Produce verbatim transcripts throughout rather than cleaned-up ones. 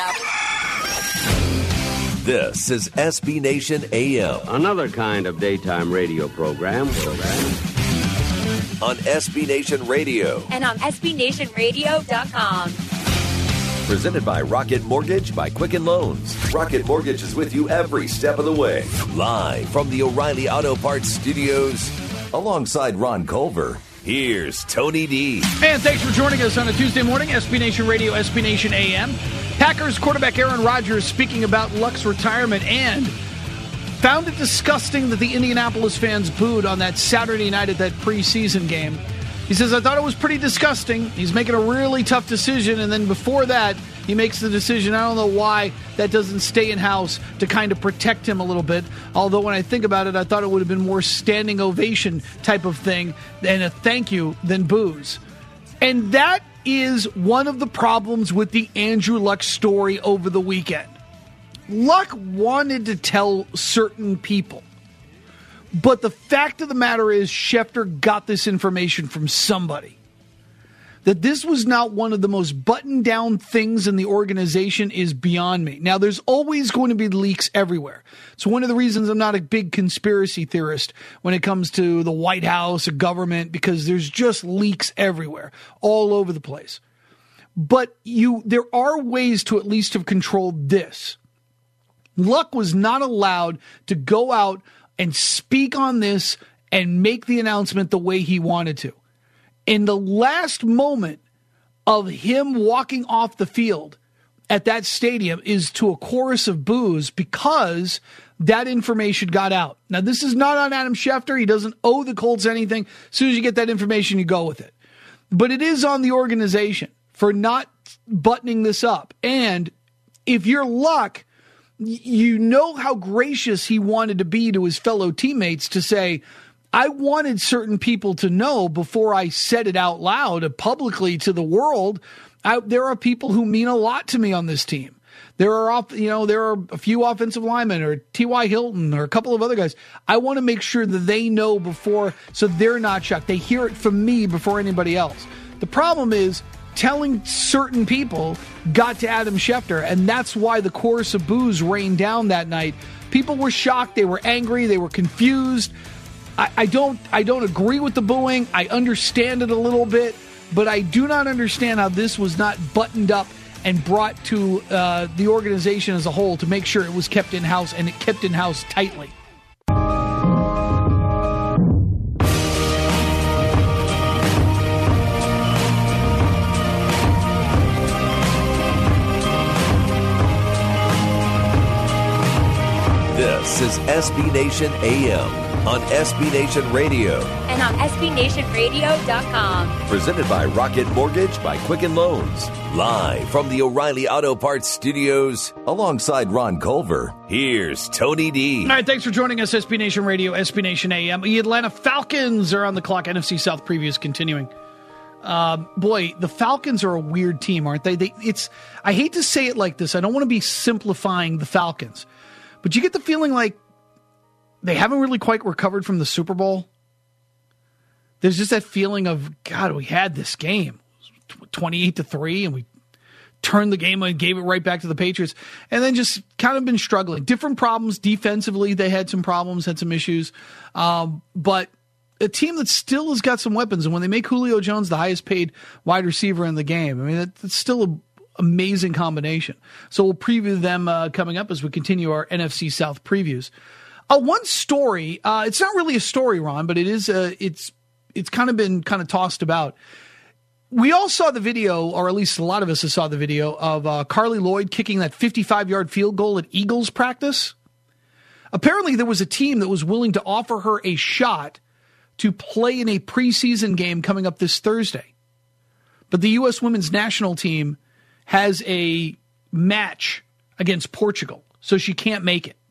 up. This is S B Nation A M. Another kind of daytime radio program. On S B Nation Radio. And on S B Nation Radio dot com. Presented by Rocket Mortgage by Quicken Loans. Rocket Mortgage is with you every step of the way. Live from the O'Reilly Auto Parts Studios, alongside Ron Culver, here's Tony D. And thanks for joining us on a Tuesday morning, S B Nation Radio, S B Nation A M. Packers quarterback Aaron Rodgers speaking about Luck's retirement and found it disgusting that the Indianapolis fans booed on that Saturday night at that preseason game. He says, I thought it was pretty disgusting. He's making a really tough decision, and then before that, he makes the decision. I don't know why that doesn't stay in-house to kind of protect him a little bit. Although when I think about it, I thought it would have been more standing ovation type of thing and a thank you than boos. And that is one of the problems with the Andrew Luck story over the weekend. Luck wanted to tell certain people. But the fact of the matter is, Schefter got this information from somebody. That this was not one of the most buttoned down things in the organization is beyond me. Now, there's always going to be leaks everywhere. So one of the reasons I'm not a big conspiracy theorist when it comes to the White House or government, because there's just leaks everywhere, all over the place. But you, there are ways to at least have controlled this. Luck was not allowed to go out and speak on this and make the announcement the way he wanted to. In the last moment of him walking off the field at that stadium is to a chorus of boos because that information got out. Now, this is not on Adam Schefter. He doesn't owe the Colts anything. As soon as you get that information, you go with it. But it is on the organization for not buttoning this up. And if you're Luck, you know how gracious he wanted to be to his fellow teammates to say, I wanted certain people to know before I said it out loud publicly to the world. I, there are people who mean a lot to me on this team. There are, you know, there are a few offensive linemen or T Y Hilton or a couple of other guys. I want to make sure that they know before, so they're not shocked. They hear it from me before anybody else. The problem is, telling certain people got to Adam Schefter, and that's why the chorus of boos rained down that night. People were shocked. They were angry. They were confused. I, I don't I don't agree with the booing. I understand it a little bit, but I do not understand how this was not buttoned up and brought to uh, the organization as a whole to make sure it was kept in-house, and it kept in-house tightly. This is S B Nation A M on S B Nation Radio. And on S B Nation Radio dot com. Presented by Rocket Mortgage by Quicken Loans. Live from the O'Reilly Auto Parts Studios, alongside Ron Culver, here's Tony D. All right, thanks for joining us, S B Nation Radio, S B Nation A M. The Atlanta Falcons are on the clock. N F C South previews continuing. Um, boy, the Falcons are a weird team, aren't they? They it's. I hate to say it like this. I don't want to be simplifying the Falcons. But you get the feeling like they haven't really quite recovered from the Super Bowl. There's just that feeling of, God, we had this game, twenty-eight to three, and we turned the game and gave it right back to the Patriots, and then just kind of been struggling. Different problems defensively. They had some problems, had some issues. Um, but a team that still has got some weapons, and when they make Julio Jones the highest paid wide receiver in the game, I mean, that, that's still a amazing combination. So we'll preview them uh, coming up as we continue our N F C South previews. Uh, one story, uh, it's not really a story, Ron, but it is. Uh, it's it's kind of been kind of tossed about. We all saw the video, or at least a lot of us saw the video of uh, Carly Lloyd kicking that fifty-five-yard field goal at Eagles practice. Apparently, there was a team that was willing to offer her a shot to play in a preseason game coming up this Thursday. But the U S women's national team has a match against Portugal, so she can't make it.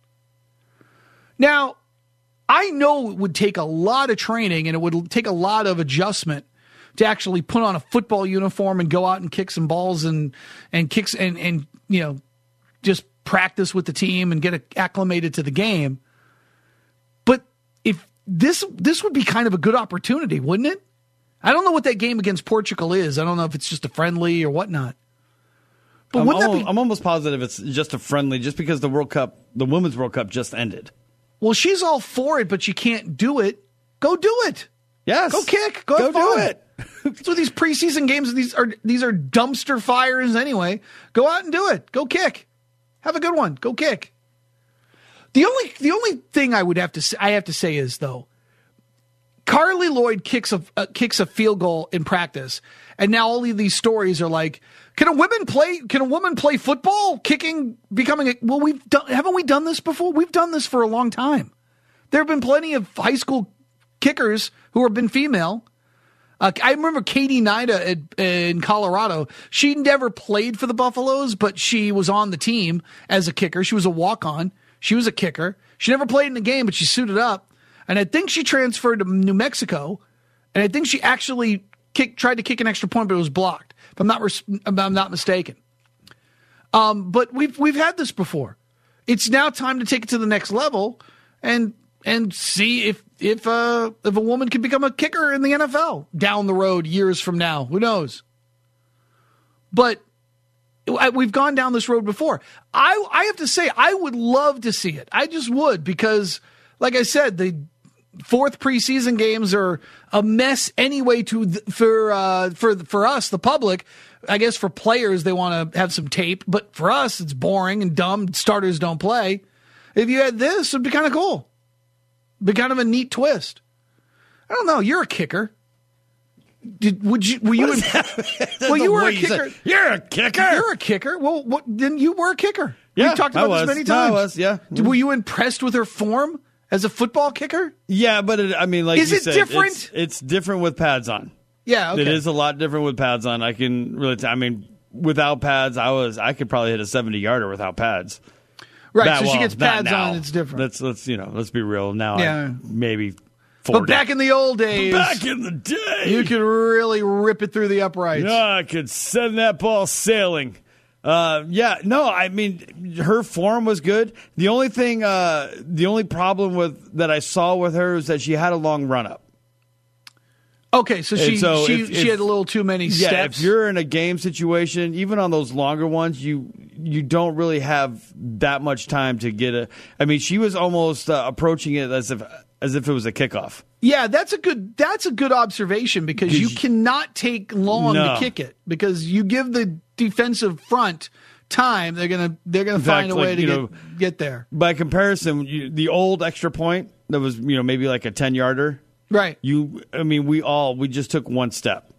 Now, I know it would take a lot of training and it would take a lot of adjustment to actually put on a football uniform and go out and kick some balls and and kicks and and you know just practice with the team and get acclimated to the game. But if this this would be kind of a good opportunity, wouldn't it? I don't know what that game against Portugal is. I don't know if it's just a friendly or whatnot. But I'm, wouldn't that almost, be? I'm almost positive it's just a friendly, just because the World Cup, the Women's World Cup just ended. Well, she's all for it, but you can't do it. Go do it. Yes. Go kick. Go, Go have do fun. it. That's what these preseason games, these are these are dumpster fires anyway. Go out and do it. Go kick. Have a good one. Go kick. The only the only thing I would have to say, I have to say is though, Carly Lloyd kicks a uh, kicks a field goal in practice, and now all of these stories are like, can a woman play? Can a woman play football? Kicking, becoming a well, we've done haven't we done this before? We've done this for a long time. There have been plenty of high school kickers who have been female. Uh, I remember Katie Nida at, in Colorado. She never played for the Buffaloes, but she was on the team as a kicker. She was a walk-on. She was a kicker. She never played in the game, but she suited up. And I think she transferred to New Mexico, and I think she actually kicked, tried to kick an extra point, but it was blocked. If I'm not, if I'm not mistaken. Um, but we've we've had this before. It's now time to take it to the next level, and and see if if uh, if a woman can become a kicker in the N F L down the road years from now. Who knows? But we've gone down this road before. I I have to say, I would love to see it. I just would, because, like I said, the fourth preseason games are a mess anyway. To for uh, for for us, the public. I guess for players, they want to have some tape, but for us, it's boring and dumb. Starters don't play. If you had this, it'd be kind of cool. Be kind of a neat twist. I don't know. You're a kicker. Did would you? Were you? In, well, you were a you kicker. Said, You're a kicker. You're a kicker. Well, what? Then you were a kicker. Yeah, We've talked I about was. this many No, I times. was, yeah. Did- Were you impressed with her form as a football kicker? Yeah, but it, I mean, like Is you it said, different? It's, it's different with pads on. Yeah, okay. It is a lot different with pads on. I can really. T- I mean, without pads, I was. I could probably hit a seventy yarder without pads. Right. That- so she well, gets not pads now. on. It's different. Let's let's you know. Let's be real. Now, Yeah. I, maybe. forty. But back in the old days, Back in the day, you could really rip it through the uprights. Yeah, I could send that ball sailing. Uh, yeah, no, I mean, her form was good. The only thing, uh, the only problem with that I saw with her is that she had a long run up. Okay, so she so she, if- she if- had a little too many Yeah, steps. if you're in a game situation, even on those longer ones, you you don't really have that much time to get a. I mean, she was almost uh, approaching it as if as if it was a kickoff. Yeah, that's a good that's a good observation, because you you- cannot take long No. to kick it, because you give the defensive front time, they're gonna they're gonna In fact, find a like, way to you get, know, get there. By comparison, you, the old extra point that was you know maybe like a ten yarder. Right. You, I mean, we all we just took one step.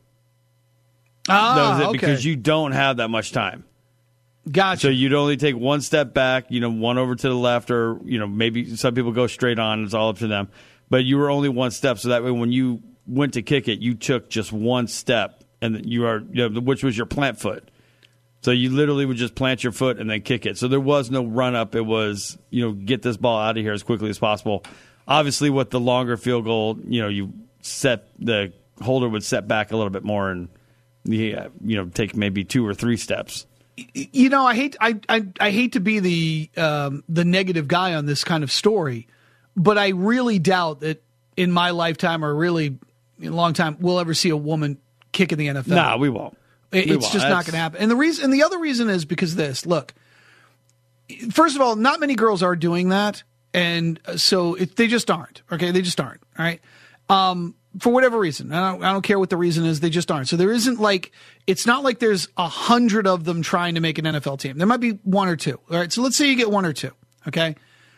Ah, That was it okay. because you don't have that much time. Gotcha. So you'd only take one step back, you know, one over to the left, or you know, maybe some people go straight on. It's all up to them. But you were only one step, so that way when you went to kick it, you took just one step, and you are, you know, which was your plant foot. So you literally would just plant your foot and then kick it. So there was no run up. It was, you know, get this ball out of here as quickly as possible. Obviously, with the longer field goal, you know, you set the holder would set back a little bit more and, yeah, you know, take maybe two or three steps. You know, I hate I, I I hate to be the um, the negative guy on this kind of story, but I really doubt that in my lifetime, or really in a long time, we'll ever see a woman kick in the N F L. Nah, we won't. It- We it's won't. just not That's- going to happen. And the reason, and the other reason is because of this. Look, first of all, not many girls are doing that, and so it, they just aren't. Okay, they just aren't. All right, um, for whatever reason, I don't, I don't care what the reason is. They just aren't. So there isn't like it's not like there's a hundred of them trying to make an N F L team. There might be one or two. All right, so let's say you get one or two. Okay,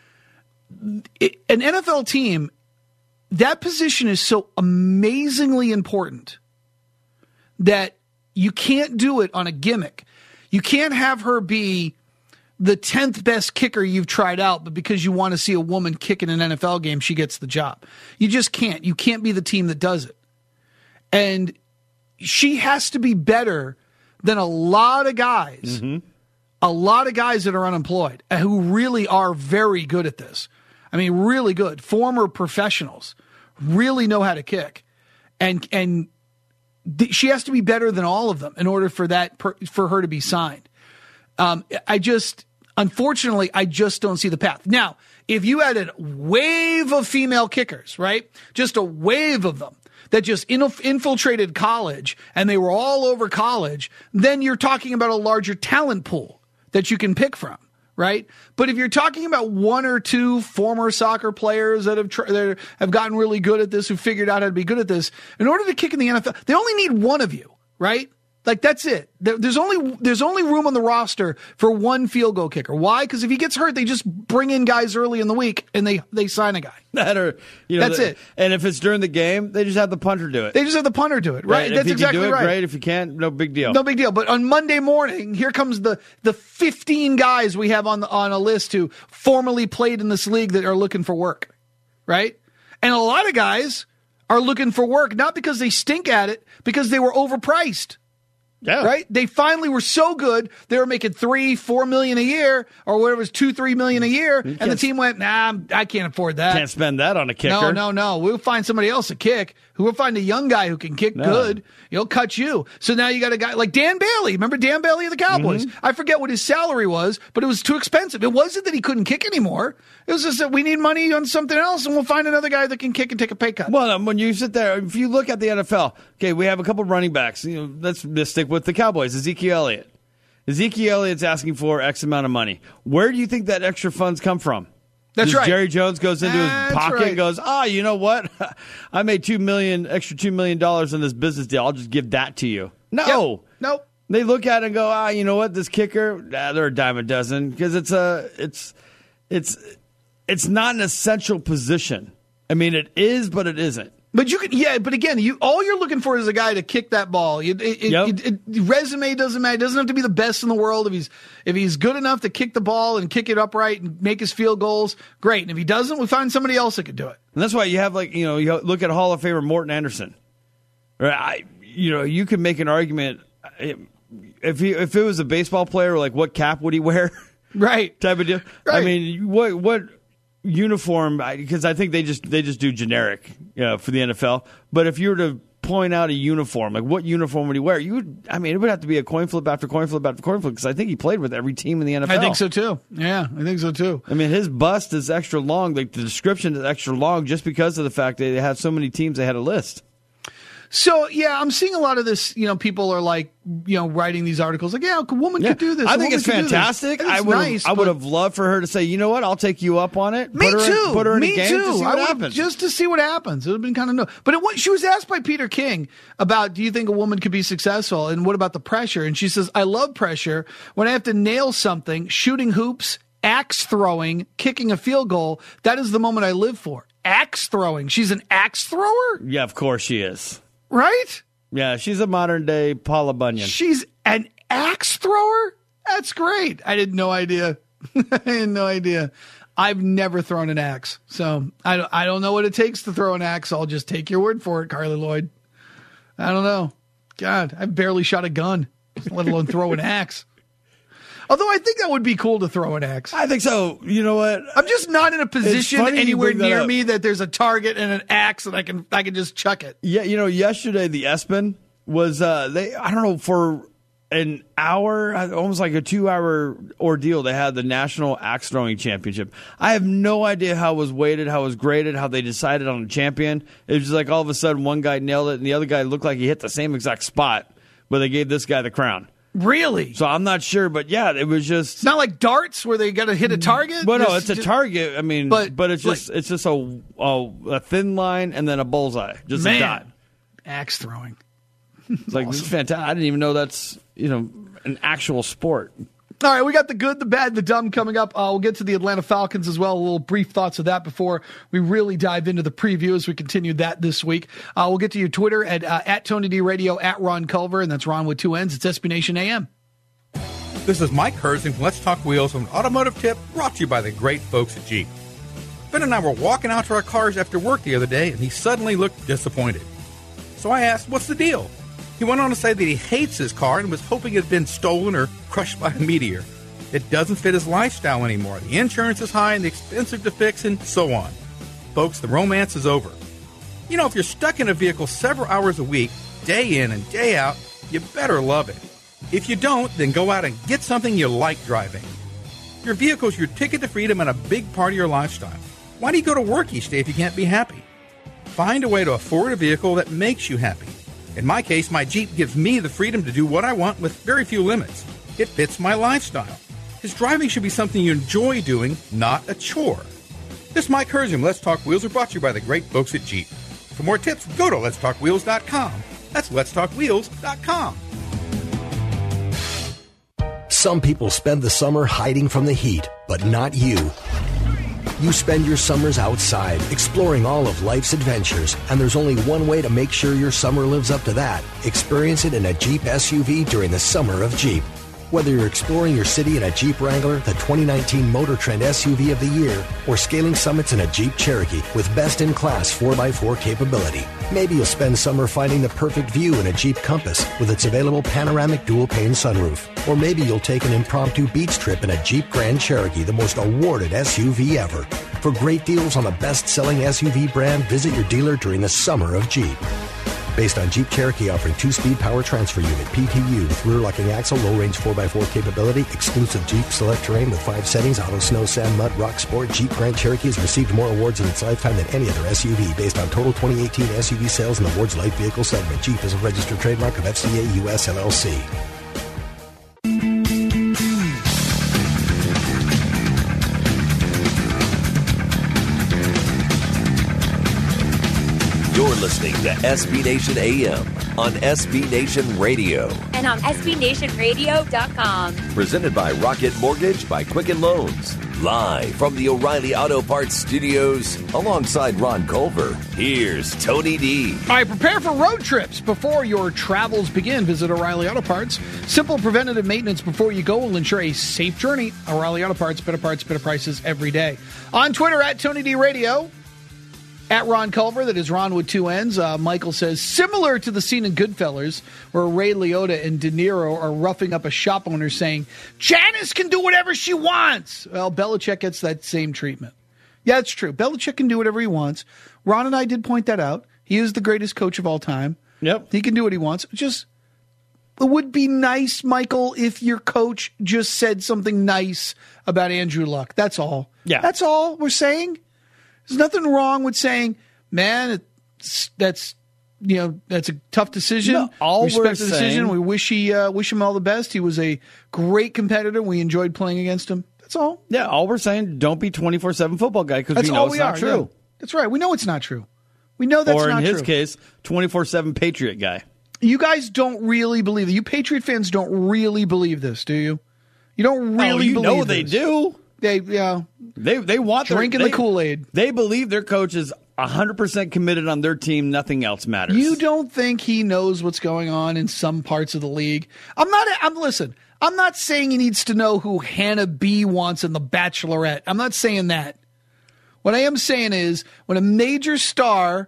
it, an N F L team, that position is so amazingly important that you can't do it on a gimmick. You can't have her be the tenth best kicker you've tried out, but because you want to see a woman kick in an N F L game, she gets the job. You just can't. You can't be the team that does it. And she has to be better than a lot of guys, a lot of guys that are unemployed, and who really are very good at this. I mean, really good. Former professionals really know how to kick. And, and, she has to be better than all of them in order for that per, for her to be signed. Um, I just, unfortunately, I just don't see the path. Now, if you had a wave of female kickers, right, just a wave of them that just inf- infiltrated college and they were all over college, then you're talking about a larger talent pool that you can pick from, right? But if you're talking about one or two former soccer players that have tr- that have gotten really good at this, who figured out how to be good at this, in order to kick in the N F L, they only need one of you, right? Like, that's it. There's only there's only room on the roster for one field goal kicker. Why? Because if he gets hurt, they just bring in guys early in the week and they, they sign a guy. That or, you know, that's the, it. And if it's during the game, they just have the punter do it. They just have the punter do it, right? right. That's if exactly can do it, right. Great. If you can't, no big deal. No big deal. But on Monday morning, here comes the the fifteen guys we have on the, on a list who formerly played in this league that are looking for work, right? And a lot of guys are looking for work not because they stink at it, because they were overpriced. Yeah. Right? They finally were so good, they were making three, four million a year, or whatever it was, two, three million a year, and the team went, nah, I can't afford that. Can't spend that on a kicker. No, no, no. We'll find somebody else to kick. Who will find a young guy who can kick no. good. He'll cut you. So now you got a guy like Dan Bailey. Remember Dan Bailey of the Cowboys? Mm-hmm. I forget what his salary was, but it was too expensive. It wasn't that he couldn't kick anymore. It was just that we need money on something else, and we'll find another guy that can kick and take a pay cut. Well, um, when you sit there, if you look at the N F L, okay, we have a couple of running backs. You know, let's just stick with the Cowboys. Ezekiel Elliott. Ezekiel Elliott's asking for X amount of money. Where do you think that extra funds come from? That's Does right. Jerry Jones goes into That's his pocket right. and goes, ah, oh, you know what? I made two million extra two million dollars in this business deal. I'll just give that to you. No, yep. Nope. They look at it and go, ah, you know what? This kicker, ah, they're a dime a dozen because it's a, it's, it's, it's not an essential position. I mean, it is, but it isn't. But you can, yeah. But again, you all you're looking for is a guy to kick that ball. It, it, yep. it, it, it, resume doesn't matter. It doesn't have to be the best in the world. If he's if he's good enough to kick the ball and kick it upright and make his field goals, great. And if he doesn't, we find somebody else that could do it. And that's why you have, like, you know, you look at Hall of Famer Morton Anderson. Right? I, you know, you could make an argument if he if it was a baseball player, like what cap would he wear? Right. Type of deal. Right. I mean, what what. uniform, because I think they just they just do generic you know, for the N F L. But if you were to point out a uniform, like what uniform would he wear? You would, I mean, it would have to be a coin flip after coin flip after coin flip, because I think he played with every team in the N F L. I think so too. Yeah, I think so too. I mean, his bust is extra long. Like the description is extra long, just because of the fact that they had so many teams they had a list. So, yeah, I'm seeing a lot of this, you know, people are like, you know, writing these articles like, yeah, a woman yeah. could do this. I think it's fantastic. I would nice, I would have loved for her to say, you know what, I'll take you up on it. Me put her too. In, put her in Me a game too. to see what I would, happens. just to see what happens. It would have been kind of no. But it, she was asked by Peter King about, do you think a woman could be successful? And what about the pressure? And she says, I love pressure. When I have to nail something, shooting hoops, axe throwing, kicking a field goal, that is the moment I live for. Axe throwing. She's an axe thrower? Yeah, of course she is. Right? Yeah, she's a modern day Paula Bunyan. She's an axe thrower? That's great. I had no idea. I had no idea. I've never thrown an axe, so I don't, I don't know what it takes to throw an axe. I'll just take your word for it, Carly Lloyd. I don't know. God, I've barely shot a gun, let alone throw an axe. Although I think that would be cool to throw an axe. I think so. You know what? I'm just not in a position anywhere near up. me that there's a target and an axe and I can I can just chuck it. Yeah, you know, yesterday the ESPN was uh, they I don't know for an hour, almost like a two hour ordeal. They had the National Axe Throwing Championship. I have no idea how it was weighted, how it was graded, how they decided on a champion. It was just like all of a sudden one guy nailed it and the other guy looked like he hit the same exact spot, but they gave this guy the crown. Really? So I'm not sure, but yeah, it was just. It's not like darts where they got to hit a target. Well, no, just, it's a just, target. I mean, but, but it's just like, it's just a, a a thin line and then a bullseye, just man, a dot. Axe throwing. It's like awesome. This is fantastic. I didn't even know that's you know an actual sport. All right, we got the good, the bad, the dumb coming up. Uh, we'll get to the Atlanta Falcons as well. A little brief thoughts of that before we really dive into the preview as we continue that this week. Uh, we'll get to your Twitter at uh, at Tony D Radio, at Ron Culver, and that's Ron with two N's. It's S B Nation A M. This is Mike Herzing from Let's Talk Wheels, an automotive tip brought to you by the great folks at Jeep. Ben and I were walking out to our cars after work the other day, and he suddenly looked disappointed. So I asked, what's the deal? He went on to say that he hates his car and was hoping it had been stolen or crushed by a meteor. It doesn't fit his lifestyle anymore. The insurance is high and expensive to fix and so on. Folks, the romance is over. You know, if you're stuck in a vehicle several hours a week, day in and day out, you better love it. If you don't, then go out and get something you like driving. Your vehicle is your ticket to freedom and a big part of your lifestyle. Why do you go to work each day if you can't be happy? Find a way to afford a vehicle that makes you happy. In my case, my Jeep gives me the freedom to do what I want with very few limits. It fits my lifestyle. His driving should be something you enjoy doing, not a chore. This is Mike Herzing. Let's Talk Wheels are brought to you by the great folks at Jeep. For more tips, go to lets talk wheels dot com. That's lets talk wheels dot com. Some people spend the summer hiding from the heat, but not you. You spend your summers outside, exploring all of life's adventures, and there's only one way to make sure your summer lives up to that. Experience it in a Jeep S U V during the Summer of Jeep. Whether you're exploring your city in a Jeep Wrangler, the twenty nineteen Motor Trend S U V of the year, or scaling summits in a Jeep Cherokee with best-in-class four by four capability. Maybe you'll spend summer finding the perfect view in a Jeep Compass with its available panoramic dual-pane sunroof. Or maybe you'll take an impromptu beach trip in a Jeep Grand Cherokee, the most awarded S U V ever. For great deals on the best-selling S U V brand, visit your dealer during the Summer of Jeep. Based on Jeep Cherokee offering two-speed power transfer unit, P T U, with rear-locking axle, low-range four by four capability, exclusive Jeep Select Terrain with five settings, auto, snow, sand, mud, rock, sport, Jeep Grand Cherokee has received more awards in its lifetime than any other S U V based on total twenty eighteen S U V sales in the awards light vehicle segment. Jeep is a registered trademark of F C A U S L L C. You're listening to S B Nation A M on S B Nation Radio. And on S B Nation Radio dot com. Presented by Rocket Mortgage by Quicken Loans. Live from the O'Reilly Auto Parts Studios alongside Ron Culver. Here's Tony D. All right, prepare for road trips before your travels begin. Visit O'Reilly Auto Parts. Simple preventative maintenance before you go will ensure a safe journey. O'Reilly Auto Parts, better parts, better prices every day. On Twitter, at Tony D Radio. At Ron Culver, that is Ron with two N's. Uh, Michael says, similar to the scene in Goodfellas, where Ray Liotta and De Niro are roughing up a shop owner saying, Janice can do whatever she wants. Well, Belichick gets that same treatment. Yeah, it's true. Belichick can do whatever he wants. Ron and I did point that out. He is the greatest coach of all time. Yep. He can do what he wants. Just, it would be nice, Michael, if your coach just said something nice about Andrew Luck. That's all. Yeah. That's all we're saying. There's nothing wrong with saying, man, it's, that's you know that's a tough decision. No, all Respect we're the decision. saying, we wish he uh, wish him all the best. He was a great competitor. We enjoyed playing against him. That's all. Yeah, all we're saying, don't be twenty-four seven football guy because we know all it's we not are. true. Yeah. That's right. We know it's not true. We know that's or not in his true. case, twenty-four seven Patriot guy. You guys don't really believe it. You Patriot fans don't really believe this, do you? You don't really oh, you believe know they this. do. They yeah. They they want their, drinking they, the Kool-Aid. They believe their coach is one hundred percent committed on their team. Nothing else matters. You don't think he knows what's going on in some parts of the league? I'm not. I'm listen. I'm not saying he needs to know who Hannah B wants in The Bachelorette. I'm not saying that. What I am saying is when a major star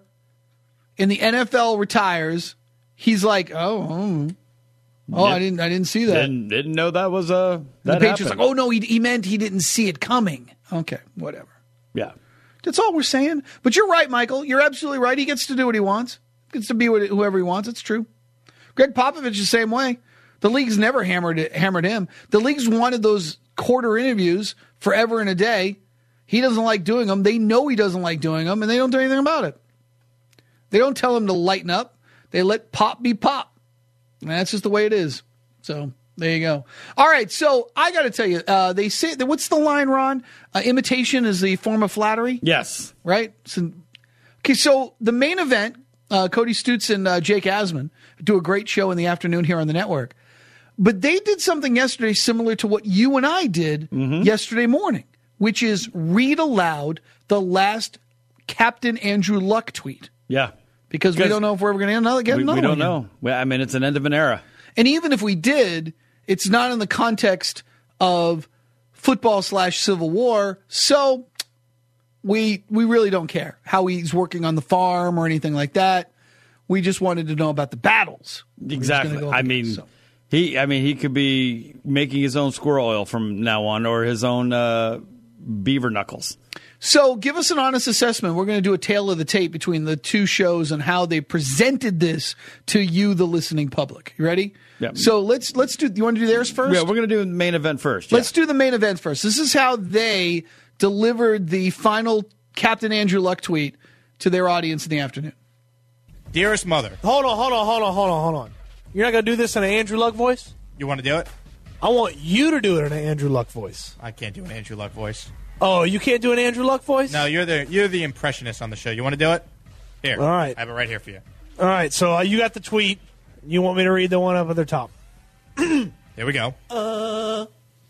in the N F L retires, he's like, oh, oh, oh I didn't, I didn't see that. Didn't, didn't know that was a. That the Patriots happened. like, oh no, he, he meant he didn't see it coming. Okay, whatever. Yeah. That's all we're saying. But you're right, Michael. You're absolutely right. He gets to do what he wants. He gets to be what, whoever he wants. It's true. Greg Popovich is the same way. The league's never hammered it, hammered him. The league's wanted those quarter interviews forever and a day. He doesn't like doing them. They know he doesn't like doing them, and they don't do anything about it. They don't tell him to lighten up. They let pop be pop. And that's just the way it is. So there you go. All right, so I got to tell you, uh, they say, what's the line, Ron? Uh, imitation is the form of flattery? Yes. Right? So, okay, so the main event, uh, Cody Stutz and uh, Jake Asman do a great show in the afternoon here on the network. But they did something yesterday similar to what you and I did mm-hmm. yesterday morning, which is read aloud the last Captain Andrew Luck tweet. Yeah. Because we don't know if we're ever going to get another one. We don't know. Well, I mean, it's an end of an era. And even if we did, it's not in the context of football slash Civil War. So we we really don't care how he's working on the farm or anything like that. We just wanted to know about the battles. Exactly. I mean, against, so. he I mean he could be making his own squirrel oil from now on, or his own uh, beaver knuckles. So give us an honest assessment. We're going to do a tale of the tape between the two shows and how they presented this to you, the listening public. You ready? Yeah. So let's let's do. You want to do theirs first? Yeah, we're going to do the main event first. Let's yeah. do the main event first. This is how they delivered the final Captain Andrew Luck tweet to their audience in the afternoon. Dearest mother. Hold on, hold on, hold on, hold on, hold on. You're not going to do this in an Andrew Luck voice? You want to do it? I want you to do it in an Andrew Luck voice. I can't do an Andrew Luck voice. Oh, you can't do an Andrew Luck voice? No, you're the you're the impressionist on the show. You want to do it? Here. All right. I have it right here for you. All right, so uh, you got the tweet. You want me to read the one up at the top? Here we go. Uh,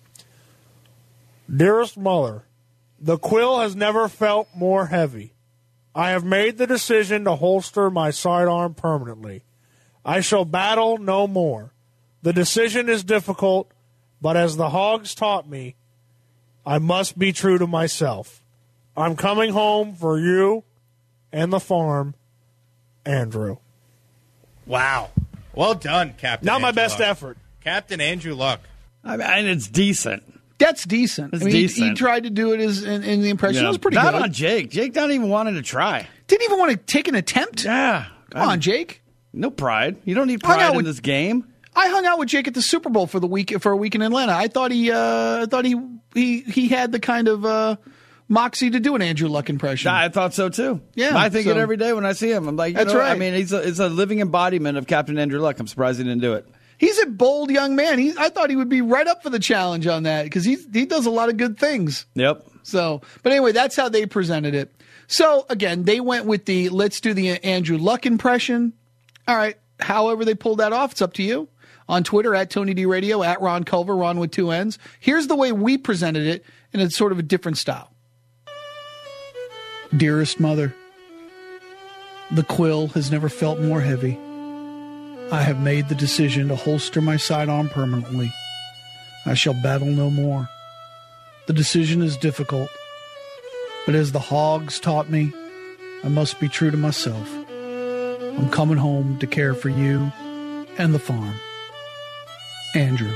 Dearest mother, the quill has never felt more heavy. I have made the decision to holster my sidearm permanently. I shall battle no more. The decision is difficult, but as the hogs taught me, I must be true to myself. I'm coming home for you and the farm, Andrew. Wow. Well done, Captain Not Andrew my best Luck. effort. Captain Andrew Luck. I mean, and it's decent. That's decent. It's I mean, he- decent. He, tried to do it as in, in the impression. Yeah, It was pretty not good. on Jake. Jake not even wanted to try. Didn't even want to take an attempt. Yeah. Come on, Jake. No pride. You don't need Hung out pride in with- this game. I hung out with Jake at the Super Bowl for the week for a week in Atlanta. I thought he, uh, I thought he, he, he had the kind of uh, moxie to do an Andrew Luck impression. I thought so too. Yeah, I think so- it every day when I see him. I'm like, you That's know, right. I mean, he's a, it's a living embodiment of Captain Andrew Luck. I'm surprised he didn't do it. He's a bold young man. He, I thought he would be right up for the challenge on that because he he does a lot of good things. Yep. So, but anyway, that's how they presented it. So again, they went with the let's do the Andrew Luck impression. All right. However they pulled that off, it's up to you. On Twitter, at Tony D Radio, at Ron Culver, Ron with two N's. Here's the way we presented it, and it's sort of a different style. Dearest mother, the quill has never felt more heavy. I have made the decision to holster my sidearm permanently. I shall battle no more. The decision is difficult, but as the hogs taught me, I must be true to myself. I'm coming home to care for you and the farm. Andrew.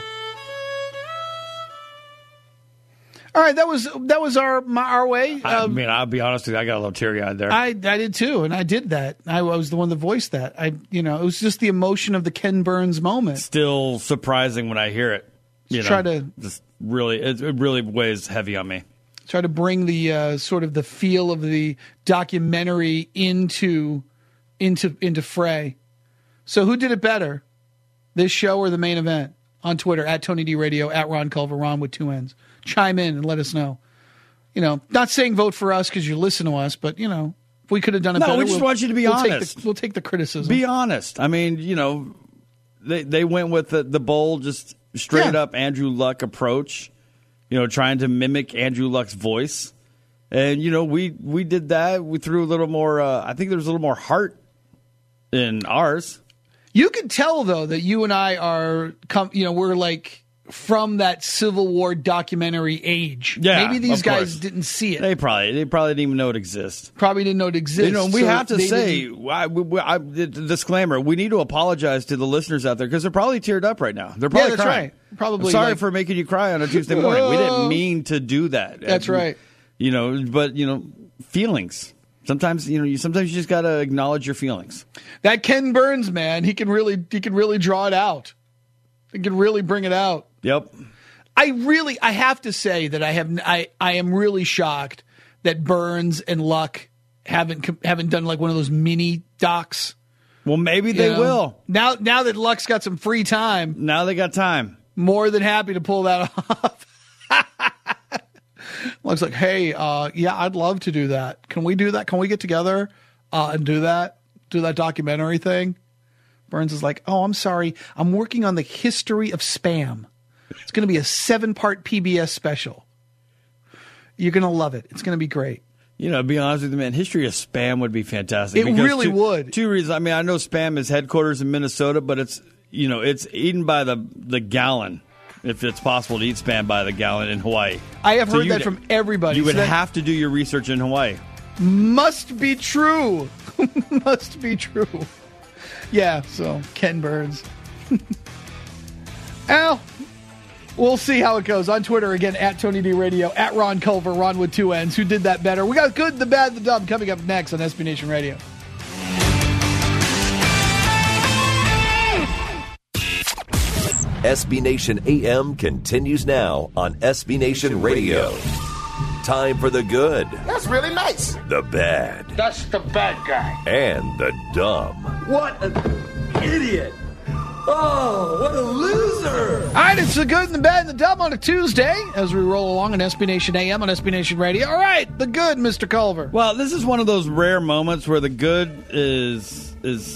All right, that was that was our my, our way. I Um, mean, I'll be honest with you. I got a little teary eyed there. I I did too, and I did that. I was the one that voiced that. I you know it was just the emotion of the Ken Burns moment. Still surprising when I hear it. You Let's know, try to- just really, it, it really weighs heavy on me. Try to bring the uh, sort of the feel of the documentary into into into fray. So who did it better, this show or the main event? On Twitter, at Tony D Radio, at Ron Culver, Ron with two N's. Chime in and let us know. You know, not saying vote for us because you listen to us, but, you know, if we could have done it No, better. we just we'll- want you to be we'll take honest. the- we'll take the criticism. Be honest. I mean, you know, they they went with the, the bold, just straight Yeah. up Andrew Luck approach, you know, trying to mimic Andrew Luck's voice. And, you know, we, we did that. We threw a little more, uh, I think there was a little more heart in ours. You can tell, though, that you and I are, com- you know, we're like from that Civil War documentary age. Yeah, Maybe these of guys course. didn't see it. They probably they probably didn't even know it exists. Probably didn't know it existed. You know, we so have to they say, didn't- I, we, I, the disclaimer: we need to apologize to the listeners out there because they're probably teared up right now. They're probably Yeah, that's crying. right. Probably, I'm sorry like- for making you cry on a Tuesday morning. We Oh. didn't mean to do that. That's Uh, right. You know, but you know, feelings. Sometimes you know, you sometimes you just got to acknowledge your feelings. That Ken Burns man, he can really he can really draw it out. He can really bring it out. Yep. I really I have to say that I have I, I am really shocked that Burns and Luck haven't com- haven't done like one of those mini docs. Well, maybe you they know? will. Now now that Luck's got some free time, Now they got time. more than happy to pull that off. Luck's like, hey, uh, yeah, I'd love to do that. Can we do that? Can we get together uh, and do that? Do that documentary thing? Burns is like, oh, I'm sorry. I'm working on the history of spam. It's going to be a seven-part P B S special. You're going to love it. It's going to be great. You know, to be honest with you, man, history of spam would be fantastic. It because really two, would. Two reasons. I mean, I know spam is headquarters in Minnesota, but it's you know it's eaten by the the gallon. If it's possible to eat spam by the gallon in Hawaii. I have So heard you'd- that from everybody. You would So that have to do your research in Hawaii. must be true. Must be true. Yeah, so Ken Burns. Al, we'll see how it goes. On Twitter, again, at Tony D Radio, at Ron Culver, Ron with two N's. Who did that better? We got good, the bad, the dumb coming up next on S B Nation Radio. S B Nation A M continues now on S B Nation Radio. Time for the good, That's really nice. the bad, That's the bad guy. and the dumb. What an idiot. Oh, what a loser. All right, it's the good and the bad and the dumb on a Tuesday as we roll along on S B Nation A M on S B Nation Radio. All right, the good, Mister Culver. Well, this is one of those rare moments where the good is is,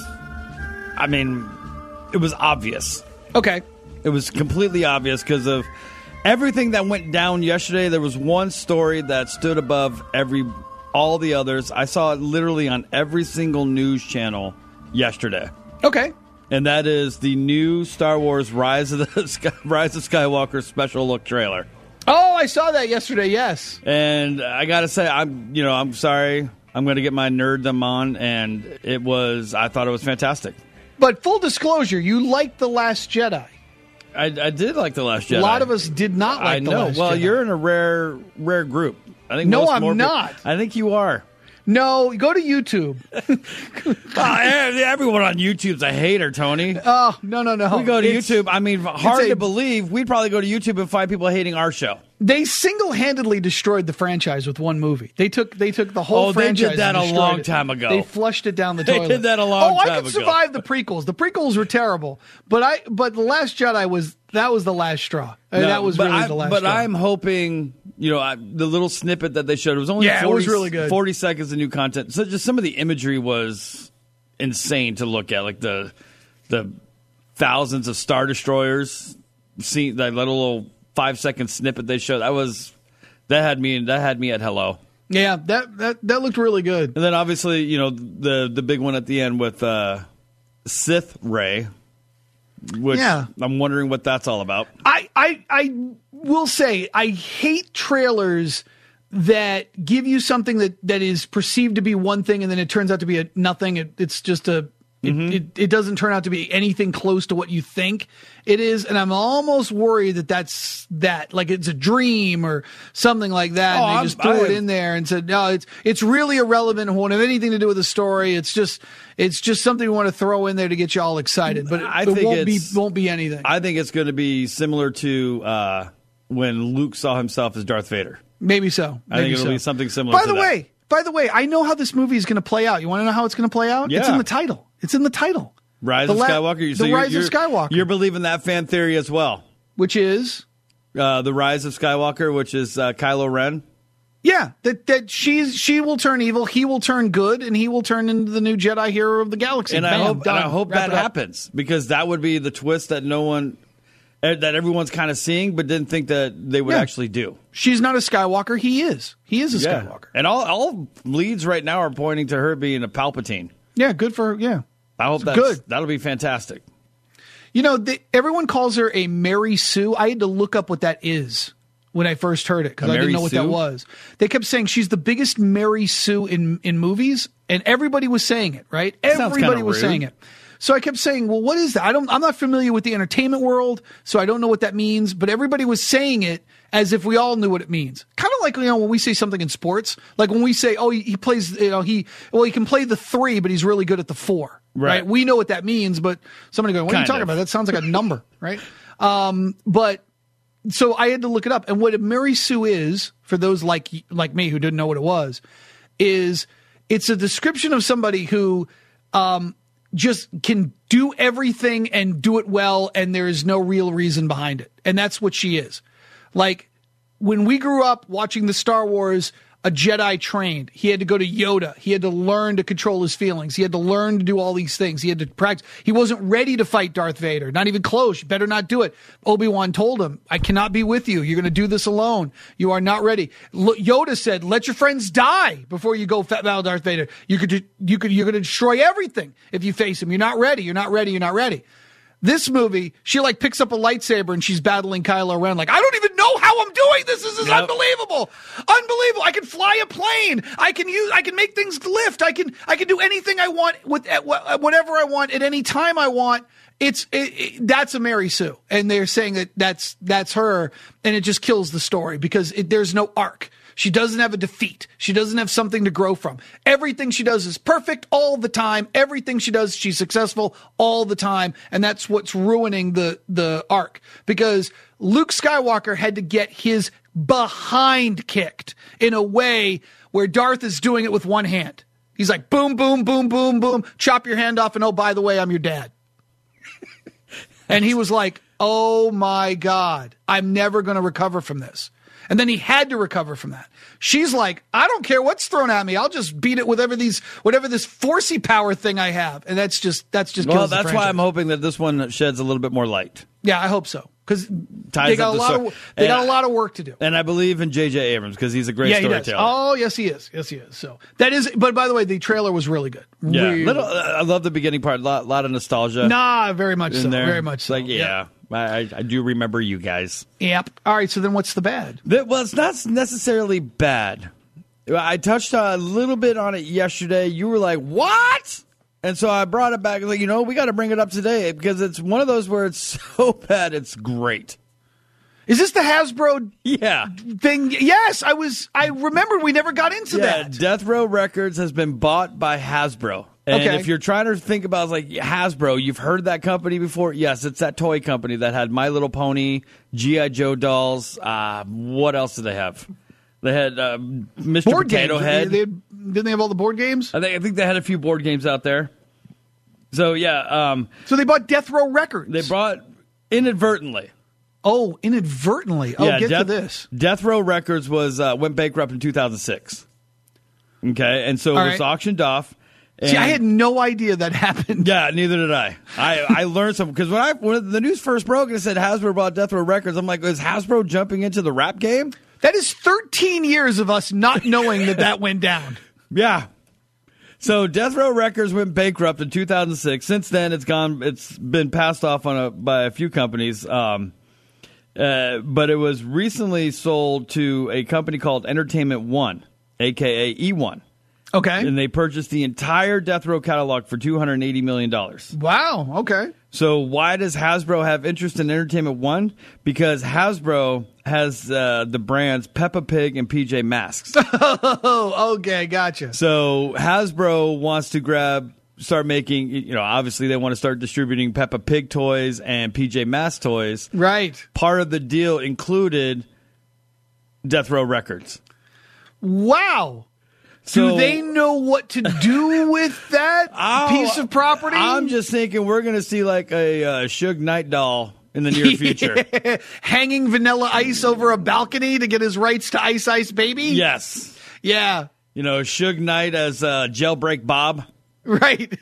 I mean, it was obvious. Okay. It was completely obvious because of everything that went down yesterday. There was one story that stood above every all the others. I saw it literally on every single news channel yesterday. Okay. And that is the new Star Wars Rise of the Sky, Rise of Skywalker special look trailer. Oh, I saw that yesterday, yes. And I got to say, I'm, you know, I'm sorry. I'm going to get my nerddom on, and it was, I thought it was fantastic. But full disclosure, you liked The Last Jedi. I, I did like The Last Jedi. A lot of us did not like I The know. Last Well, Jedi. you're in a rare, rare group. I think No, most I'm more not. People, I think you are. No, go to YouTube. Well, everyone on YouTube's a hater, Tony. Oh, no, no, no. We go to It's- YouTube. I mean, hard a- to believe. We'd probably go to YouTube and find people hating our show. They single-handedly destroyed the franchise with one movie. They took they took the whole Oh, they did franchise. that and a destroyed long it. time ago. They flushed it down the They toilet. did that a long oh, I time could ago. survive the prequels. The prequels were terrible, but I but The Last Jedi was that was the last straw. I mean, No, that was but really I- the last But straw. I'm hoping, you know, I, the little snippet that they showed, it was only Yeah, it forty, was really good. forty seconds of new content. So just some of the imagery was insane to look at, like the the thousands of Star Destroyers. See that little five second snippet they showed. That was that had me that had me at hello. Yeah, that, that that looked really good. And then obviously, you know, the the big one at the end with uh, Sith Rey, which Yeah. I'm wondering what that's all about. I, I I will say I hate trailers that give you something that, that is perceived to be one thing and then it turns out to be a nothing. It, it's just a it, Mm-hmm. it, it doesn't turn out to be anything close to what you think it is, and I'm almost worried that that's that like it's a dream or something like that. Oh, and they I'm- just threw I it have- in there and said no, it's it's really irrelevant. It won't have anything to do with the story. It's just it's just something we want to throw in there to get you all excited, but it, I it think won't be it's- won't be anything. I think it's going to be similar to uh, when Luke saw himself as Darth Vader. Maybe so. I think Maybe it'll so. be something similar By to the that. way, by the way, I know how this movie is going to play out. You want to know how it's going to play out? It's Yeah. in the title. It's in the title. Rise The of la- Skywalker. The you're, Rise of you're- Skywalker. You're believing that fan theory as well. Which is, Uh, the Rise of Skywalker, which is uh, Kylo Ren. yeah, that that she's she will turn evil, he will turn good, and he will turn into the new Jedi hero of the galaxy. And I Bam, hope, and done. I hope Wrap that it up. happens because that would be the twist that no one, eh, that everyone's kind of seeing, but didn't think that they would Yeah. actually do. She's not a Skywalker. He is. He is a Yeah. Skywalker. And all all leads right now are pointing to her being a Palpatine. Yeah, good for her. Yeah. I hope It's that's good. That'll be fantastic. You know, they, everyone calls her a Mary Sue. I had to look up what that is when I first heard it because A I didn't Mary know what Sue? that was. They kept saying she's the biggest Mary Sue in, in movies, and everybody was saying it, right? Sounds Everybody kinda was rude. saying it. So I kept saying, well, what is that? I don't, I'm not familiar with the entertainment world, so I don't know what that means, but everybody was saying it as if we all knew what it means. Kind of like, you know, when we say something in sports, like when we say, oh, he, he plays, you know, he, well, he can play the three, but he's really good at the four. Right. Right. We know what that means, but somebody going, what are you Kind talking of. about? That sounds like a number, right? Um, but so I had to look it up. And what a Mary Sue is, for those like like me who didn't know what it was, is it's a description of somebody who um, just can do everything and do it well, and there is no real reason behind it. And that's what she is. Like when we grew up watching the Star Wars, a Jedi trained. He had to go to Yoda. He had to learn to control his feelings. He had to learn to do all these things. He had to practice. He wasn't ready to fight Darth Vader. Not even close. You better not do it. Obi-Wan told him, I cannot be with you. You're going to do this alone. You are not ready. L- Yoda said, let your friends die before you go fa- battle Darth Vader. You could, you could, you're going to destroy everything if you face him. You're not ready. You're not ready. You're not ready. This movie, she like picks up a lightsaber and she's battling Kylo Ren. Like, I don't even know how I'm doing this. This is Yep. unbelievable. Unbelievable. I can fly a plane. I can use, I can make things lift. I can, I can do anything I want with at wh- whatever I want at any time I want. It's, it, it, that's a Mary Sue. And they're saying that that's, that's her. And it just kills the story because it, there's no arc. She doesn't have a defeat. She doesn't have something to grow from. Everything she does is perfect all the time. Everything she does, she's successful all the time. And that's what's ruining the, the arc. Because Luke Skywalker had to get his behind kicked in a way where Darth is doing it with one hand. He's like, boom, boom, boom, boom, boom, chop your hand off, and oh, by the way, I'm your dad. And he was like, oh my God, I'm never going to recover from this. And then he had to recover from that. She's like, I don't care what's thrown at me. I'll just beat it with whatever these, whatever this forcey power thing I have. And that's just, that's just, well, kills the that's franchise. why I'm hoping that this one sheds a little bit more light. Yeah, I hope so. Because Ties they got up a the lot story. of they And got a I- lot of work to do. And I believe in J J Abrams because he's a great Yeah, he does. storyteller. Oh, yes, he is. Yes, he is. So that is. But by the way, the trailer was really good. Yeah, Really little, I love the beginning part. A lot, lot of nostalgia. Nah, very much in so. there. Very much It's so. Like, yeah, I, I do remember you guys. Yep. All right. So then, what's the bad? The- well, it's not necessarily bad. I touched a little bit on it yesterday. You were like, "What?" And so I brought it back. Like, you know, we got to bring it up today because it's one of those where it's so bad it's great. Is this the Hasbro Yeah. thing? Yes, I was. I remembered we never got into Yeah, that. Death Row Records has been bought by Hasbro. And Okay. if you're trying to think about like Hasbro, you've heard that company before. Yes, it's that toy company that had My Little Pony, G I. Joe dolls. Uh, what else did they have? They had uh, Mister Board Potato games. Head. They, they, didn't they have all the board games? I think I think they had a few board games out there. So yeah, um, So they bought Death Row Records. they brought inadvertently. Oh, inadvertently. Oh, yeah, get Death, to this. Death Row Records was uh, went bankrupt in two thousand six. Okay, and so it All was right. auctioned off. See, I and- had no idea that happened. Yeah, neither did I. I, I learned something because when I when the news first broke and it said Hasbro bought Death Row Records, I'm like, is Hasbro jumping into the rap game? That is thirteen years of us not knowing that that went down. Yeah. So Death Row Records went bankrupt in two thousand six. Since then, it's gone. It's been passed off on a by a few companies. Um, uh, but it was recently sold to a company called Entertainment One, aka E one. Okay. And they purchased the entire Death Row catalog for two hundred eighty million dollars. Wow. Okay. So why does Hasbro have interest in Entertainment One? Because Hasbro has uh, the brands Peppa Pig and P J Masks. Oh, okay. Gotcha. So Hasbro wants to grab, start making, you know, obviously they want to start distributing Peppa Pig toys and P J Masks toys. Right. Part of the deal included Death Row Records. Wow. So- Do they know what to do with that Oh, piece of property? I'm just thinking we're going to see like a uh, Suge Knight doll in the near future. Hanging Vanilla Ice over a balcony to get his rights to Ice Ice Baby? Yes. Yeah. You know, Suge Knight as uh, Jailbreak Bob. Right.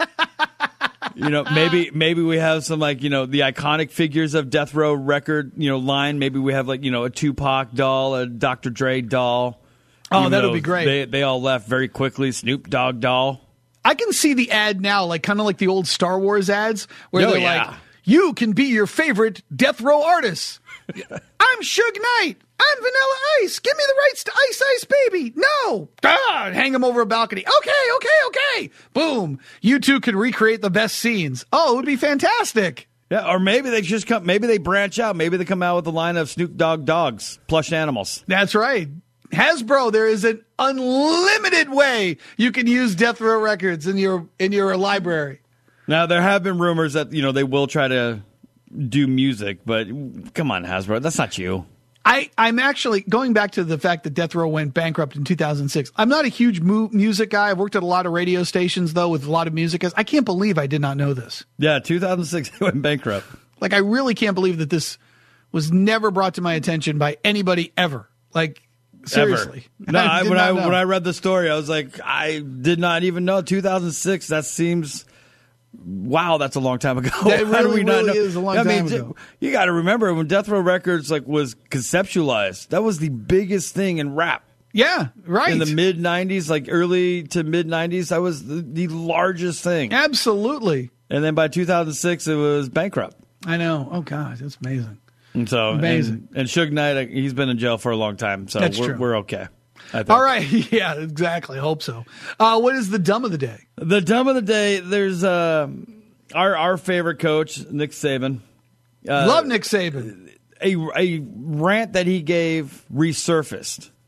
You know, maybe maybe we have some like, you know, the iconic figures of Death Row Record, you know, line. Maybe we have like, you know, a Tupac doll, a Doctor Dre doll. Oh, Even that'll though be great. They they all left very quickly. Snoop Dogg doll. I can see the ad now, like kind of like the old Star Wars ads, where Oh, they're yeah. like, "You can be your favorite Death Row artist." I'm Suge Knight. I'm Vanilla Ice. Give me the rights to Ice Ice Baby. No. Ah, hang him over a balcony. Okay, okay, okay. Boom. You two can recreate the best scenes. Oh, it would be fantastic. Yeah, or maybe they just come. Maybe they branch out. Maybe they come out with a line of Snoop Dogg dogs, plush animals. That's right. Hasbro, there is an unlimited way you can use Death Row Records in your in your library. Now there have been rumors that you know they will try to do music, but come on, Hasbro, that's not you. I, I'm actually going back to the fact that Death Row went bankrupt in two thousand six. I'm not a huge mu- music guy. I've worked at a lot of radio stations, though, with a lot of music. I can't believe I did not know this. Yeah, two thousand six they went bankrupt. Like, I really can't believe that this was never brought to my attention by anybody ever. Like, seriously. Ever. No, I, did when not I know. when I read the story, I was like, I did not even know two thousand six. That seems. Wow, that's a long time ago. That How do really, we not really know? is a long I mean, time j- ago. You got to remember when Death Row Records like was conceptualized. That was the biggest thing in rap. Yeah, right. In the mid nineties, like early to mid nineties, that was the, the largest thing. Absolutely. And then by two thousand six, it was bankrupt. I know. Oh, God, that's amazing. And so, Amazing. And, and Suge Knight, he's been in jail for a long time, so That's we're, true. we're okay. I think. All right. Yeah, exactly. Hope so. Uh, what is the dumb of the day? The dumb of the day, there's uh, our our favorite coach, Nick Saban. Uh, Love Nick Saban. A, a rant that he gave resurfaced.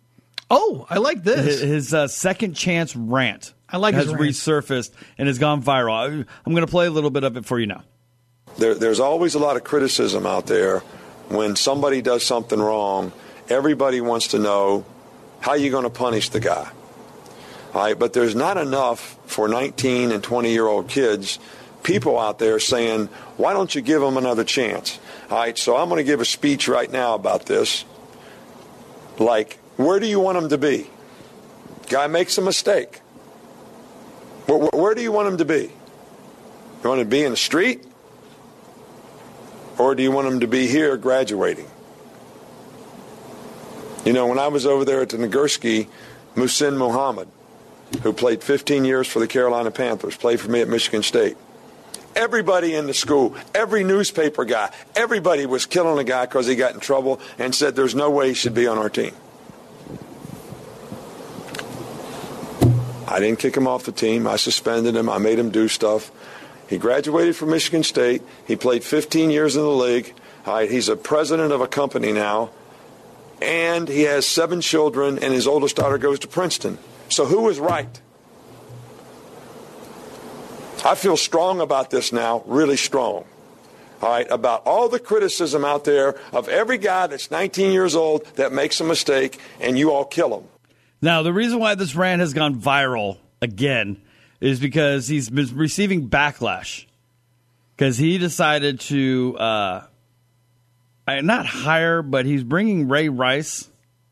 Oh, I like this. His, his uh, second chance rant. I like has his rant. resurfaced and has gone viral. I'm going to play a little bit of it for you now. There, there's always a lot of criticism out there when somebody does something wrong. Everybody wants to know how you're going to punish the guy. All right, but there's not enough for nineteen and twenty-year-old kids, people out there saying, why don't you give them another chance? All right, so I'm going to give a speech right now about this. Like, where do you want him to be? Guy makes a mistake. Where, where do you want him to be? You want him to be in the street? Or do you want him to be here graduating? You know, when I was over there at the Nagurski, Muhsin Muhammad, who played fifteen years for the Carolina Panthers, played for me at Michigan State. Everybody in the school, every newspaper guy, everybody was killing a guy because he got in trouble and said there's no way he should be on our team. I didn't kick him off the team. I suspended him. I made him do stuff. He graduated from Michigan State. He played fifteen years in the league. All right, he's a president of a company now. And he has seven children, and his oldest daughter goes to Princeton. So who was right? I feel strong about this now, really strong. All right, about all the criticism out there of every guy that's nineteen years old that makes a mistake, and you all kill him. Now, the reason why this rant has gone viral again is because he's been receiving backlash. Because he decided to uh, not hire, but he's bringing Ray Rice,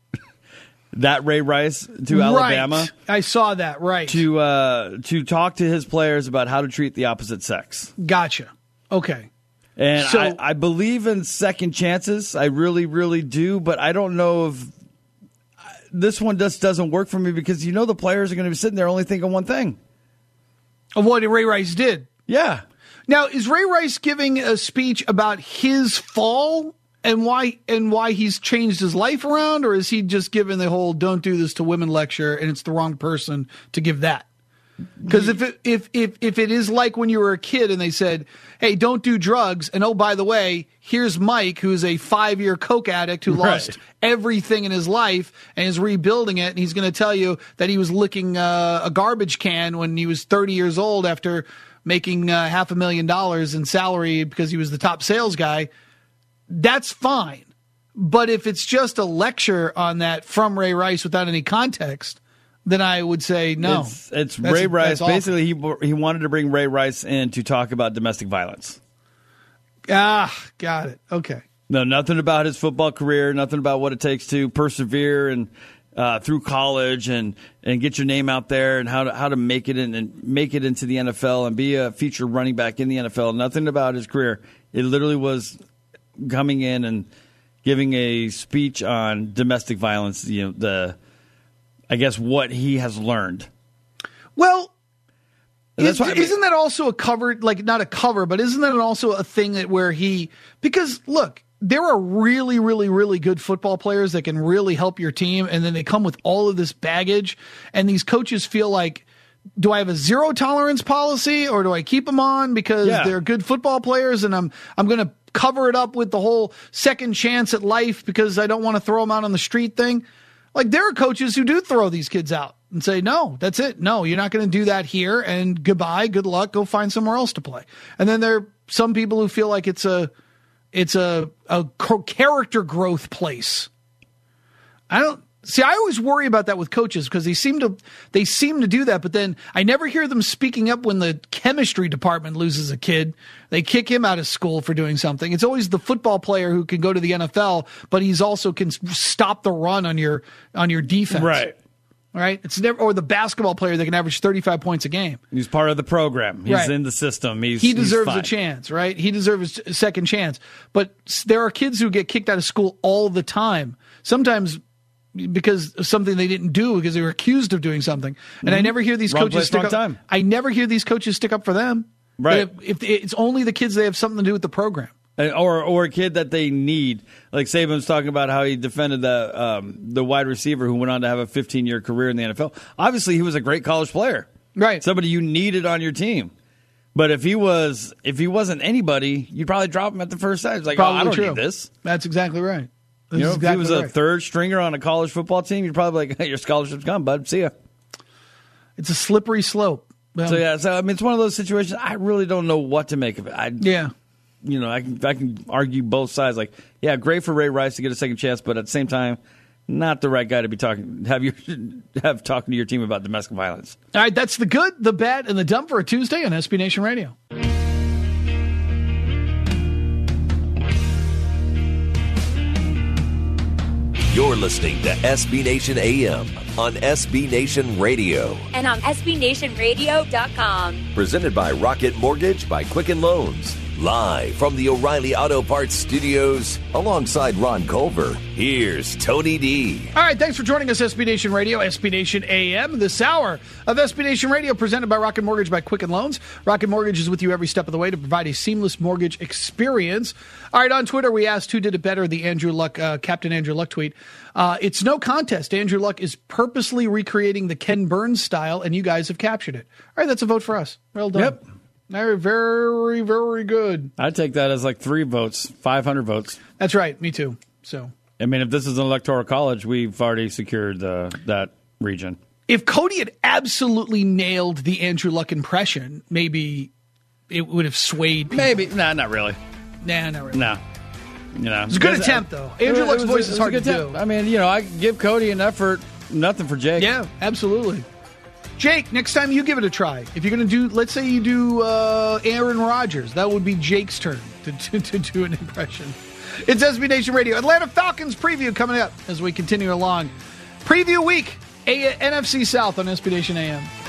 that Ray Rice, to Alabama. Right. I saw that, right. To, uh, to talk to his players about how to treat the opposite sex. Gotcha. Okay. And so, I, I believe in second chances. I really, really do. But I don't know if this one just doesn't work for me because you know the players are going to be sitting there only thinking one thing. Of what Ray Rice did? Yeah. Now, is Ray Rice giving a speech about his fall and why and why he's changed his life around, or is he just giving the whole "don't do this to women" lecture, and it's the wrong person to give that? Because if it, if if if it is like when you were a kid and they said, "Hey, don't do drugs," and oh, by the way, here's Mike, who's a five-year coke addict who Right. lost everything in his life and is rebuilding it, and he's going to tell you that he was licking uh, a garbage can when he was thirty years old after making uh, half a million dollars in salary because he was the top sales guy. That's fine. But if it's just a lecture on that from Ray Rice without any context, then I would say no. It's, it's That's- Ray Rice. that's awful. Basically, he he wanted to bring Ray Rice in to talk about domestic violence. Ah, got it. Okay. No, nothing about his football career, nothing about what it takes to persevere and uh, through college and, and get your name out there and how to how to make it in and make it into the N F L and be a featured running back in the N F L. Nothing about his career. It literally was coming in and giving a speech on domestic violence. You know, the I guess what he has learned. Well, And is, that's why I mean- isn't that also a cover, like not a cover, but isn't that also a thing that where he, because look, there are really, really, really good football players that can really help your team. And then they come with all of this baggage and these coaches feel like, do I have a zero tolerance policy or do I keep them on because Yeah. they're good football players and I'm, I'm going to cover it up with the whole second chance at life because I don't want to throw them out on the street thing. Like there are coaches who do throw these kids out and say, no, that's it. No, you're not going to do that here and goodbye. Good luck. Go find somewhere else to play. And then there are some people who feel like it's a, it's a, a character growth place. I don't see. I always worry about that with coaches because they seem to, they seem to do that, but then I never hear them speaking up when the chemistry department loses a kid. They kick him out of school for doing something. It's always the football player who can go to the N F L, but he's also can stop the run on your, on your defense. Right. Right. It's never, or the basketball player that can average thirty-five points a game. He's part of the program. He's Right. in the system. He's He he's deserves fine. a chance, right? He deserves a second chance. But s- there are kids who get kicked out of school all the time. Sometimes because of something they didn't do because they were accused of doing something. And I Mhm. never hear these Wrong coaches place, stick wrong up. time. I never hear these coaches stick up for them. Right. If, if it's only the kids, they have something to do with the program. And- Or or a kid that they need. Like Saban's talking about how he defended the um, the wide receiver who went on to have a fifteen-year career in the N F L. Obviously, he was a great college player. Right. Somebody you needed on your team. But if he was if he wasn't anybody, you'd probably drop him at the first time. It's like, Probably oh, I don't true. need this. That's exactly right. You know, exactly if he was a right. third stringer on a college football team, you'd probably be like, hey, your scholarship's gone, bud. See ya. It's a slippery slope. Well, so, yeah, so, I mean, it's one of those situations I really don't know what to make of it. I, yeah. You know, I can, I can argue both sides. Like, yeah, great for Ray Rice to get a second chance, but at the same time, not the right guy to be talking, have, your, have talking to your team about domestic violence. All right, that's the good, the bad, and the dumb for a Tuesday on S B Nation Radio. You're listening to S B Nation A M on S B Nation Radio. And on S B Nation Radio dot com. Presented by Rocket Mortgage by Quicken Loans. Live from the O'Reilly Auto Parts Studios, alongside Ron Culver, here's Tony D. All right, thanks for joining us, S B Nation Radio, S B Nation A M. This hour of S B Nation Radio presented by Rocket Mortgage by Quicken Loans. Rocket Mortgage is with you every step of the way to provide a seamless mortgage experience. All right, on Twitter, we asked who did it better, the Andrew Luck, uh, Captain Andrew Luck tweet. Uh, it's no contest. Andrew Luck is purposely recreating the Ken Burns style, and you guys have captured it. All right, that's a vote for us. Well done. Yep. Very, very, very good. I'd take that as like three votes, five hundred votes. That's right. Me too. So, I mean, if this is an electoral college, we've already secured uh, that region. If Cody had absolutely nailed the Andrew Luck impression, maybe it would have swayed people. Maybe. Nah, not really. Nah, not really. No. You know, it's a good attempt, though. Andrew Luck's voice is hard to do. I mean, you know, I give Cody an effort, nothing for Jake. Yeah, absolutely. Jake, next time you give it a try. If you're going to do, let's say you do uh, Aaron Rodgers, that would be Jake's turn to, to, to do an impression. It's S B Nation Radio. Atlanta Falcons preview coming up as we continue along. Preview week, a- N F C South on S B Nation A M.